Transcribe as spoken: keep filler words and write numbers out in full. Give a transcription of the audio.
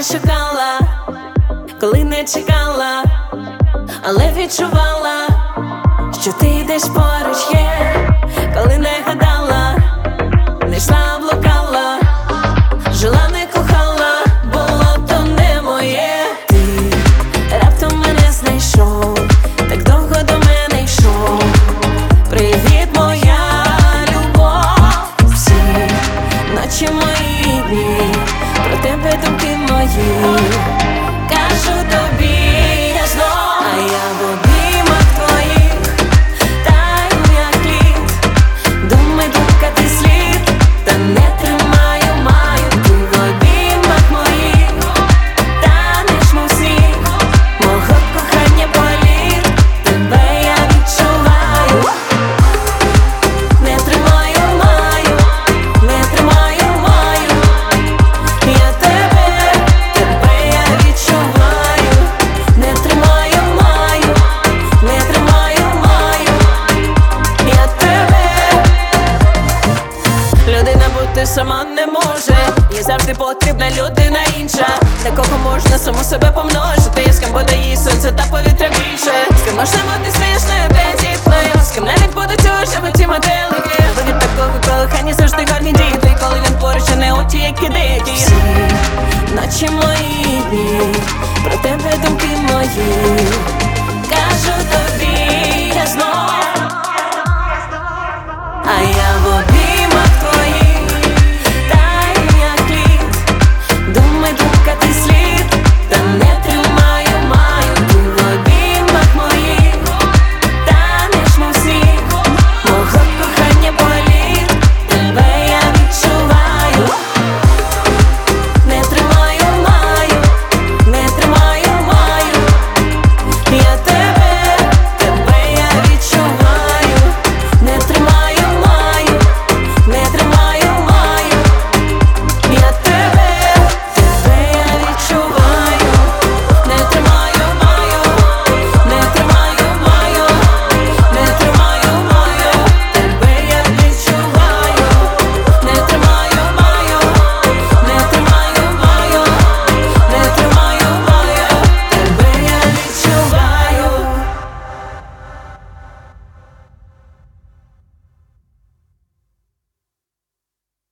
не шукала, коли не чекала, але відчувала, що ти йдеш поруч є, коли не гадала, не йшла, блукала, жила, не кохала, було то не моє. Ти раптом мене знайшов, так довго до мене йшов. Привіт, моя любов, всі ночі мої дні, про тебе думки мої, кажу тобі я знов, а я в обіймах твоїх, таю як лід, думай, думка слід, та не тримаю, маю, ти в обіймах моїх, танеш мов сніг, мого кохання політ, тебе я відчуваю, не тримаю, маю, не тримаю, маю, я тебе, тебе я відчуваю, не тримаю, маю, не тримаю, маю, я тебе. Людина бути сама не може, їй завжди потрібна людина інша, для кого можна саму себе помножити, з ким буде їй сонце та повітря більше, з ким можна бути смішною, тендітною, з ким навіть будуть у животі метелики, бо від такого кохання завжди гарні діти, коли він поруч, а не оті, які дикі. Всі ночі мої дні, про тебе думки мої, кажу тобі я знов, а я в обіймах